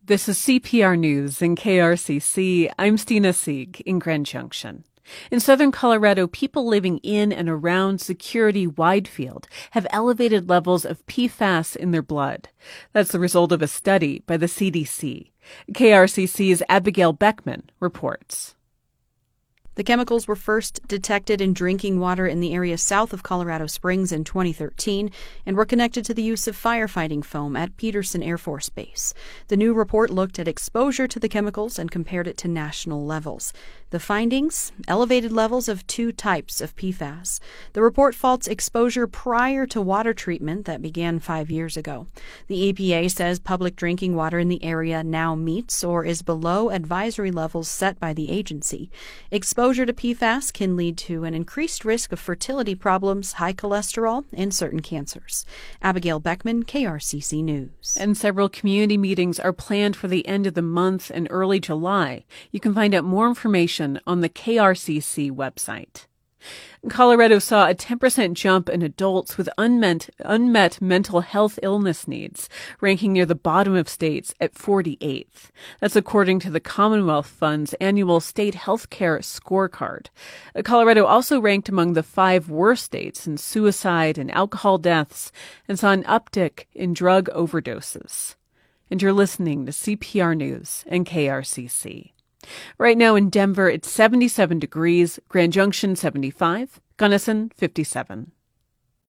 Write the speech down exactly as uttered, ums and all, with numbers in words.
This is C P R News in K R C C. I'm Stina Sieg in Grand Junction. In southern Colorado, people living in and around Security Widefield have elevated levels of P FAS in their blood. That's the result of a study by the C D C. K R C C's Abigail Beckman reports. The chemicals were first detected in drinking water in the area south of Colorado Springs in twenty thirteen and were connected to the use of firefighting foam at Peterson Air Force Base. The new report looked at exposure to the chemicals and compared it to national levels. The findings? Elevated levels of two types of P FAS. The report faults exposure prior to water treatment that began five years ago. The E P A says public drinking water in the area now meets or is below advisory levels set by the agency. Exposure to P FAS can lead to an increased risk of fertility problems, high cholesterol, and certain cancers. Abigail Beckman, K R C C News. And several community meetings are planned for the end of the month and early July. You can find out more information on the K R C C website. Colorado saw a ten percent jump in adults with unmet, unmet mental health illness needs, ranking near the bottom of states at forty-eighth. That's according to the Commonwealth Fund's annual state health care scorecard. Colorado also ranked among the five worst states in suicide and alcohol deaths and saw an uptick in drug overdoses. And you're listening to C P R News and K R C C. Right now in Denver, it's seventy-seven degrees, Grand Junction seventy-five, Gunnison fifty-seven.